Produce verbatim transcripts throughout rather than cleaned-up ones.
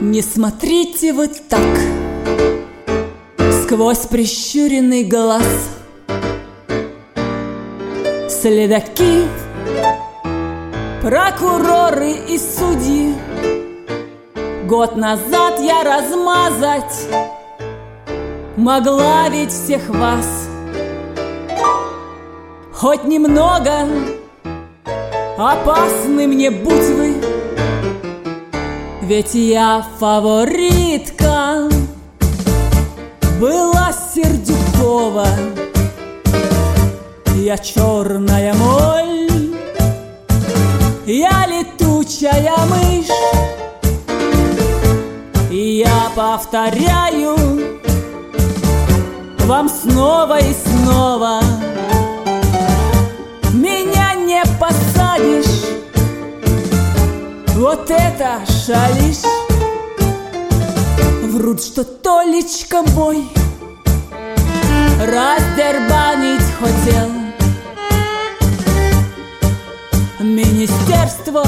Не смотрите вы так сквозь прищуренный глаз. Следаки, прокуроры и судьи, год назад я размазать могла ведь всех вас. Хоть немного опасны мне будь вы, ведь я фаворитка была Сердюкова. Я черная моль, я летучая мышь, и я повторяю вам снова и снова: меня не посадишь, вот это шалишь. Врут, что Толечка мой раздербанить хотел министерство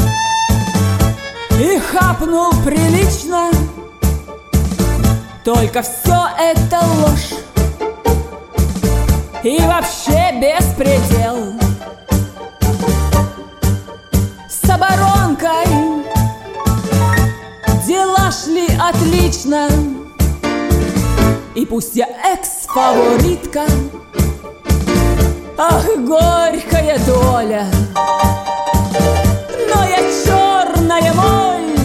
и хапнул прилично. Только все это ложь и вообще беспредел. С оборонкой дела шли отлично, и пусть я экс-фаворитка, ах, горькая доля, но я черная моль,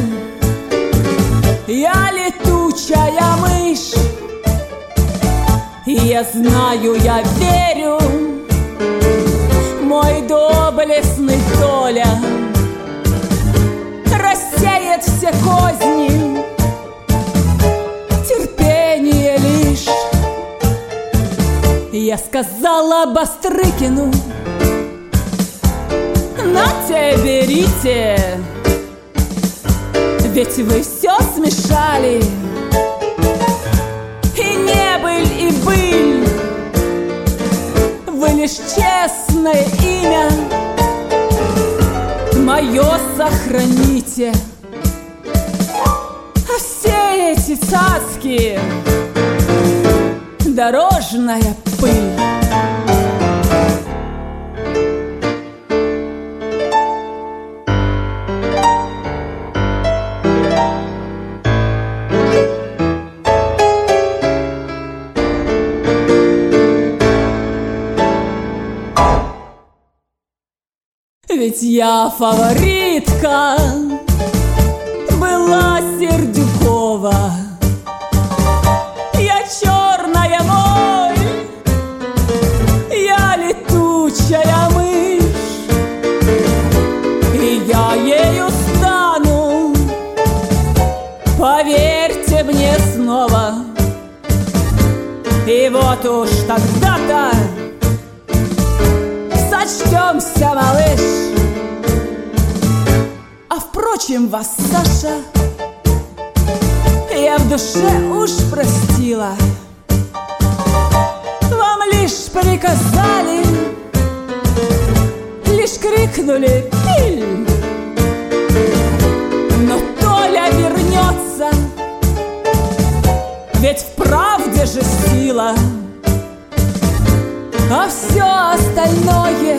я летучая мышь, и я знаю, я верю, мой доблестный Толя рассеет все козни, терпение лишь. Я сказала Бастрыкину: нате, берите, ведь вы все смешали, и не быль, и быль, вы лишь честное имя мое сохраните, а все эти цацки — дорожная пыль. Ведь я фаворитка была Сердюкова. Я черная моль, я летучая мышь, и я ею стану, поверьте мне снова. И вот уж тогда-то сочтемся, малыш. А впрочем, вас, Саша, я в душе уж простила. Вам лишь приказали, лишь крикнули «Пиль!». Но Толя вернется, ведь в правде же сила, а все остальное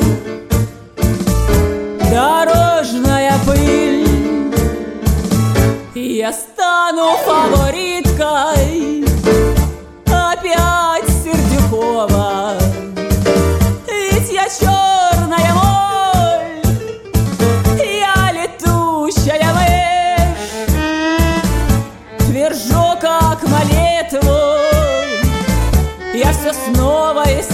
— дорожная пыль. И я стану фавориткой опять Сердюкова, ведь я черная моль, я летучая мышь. Твержу как молитву, я все снова и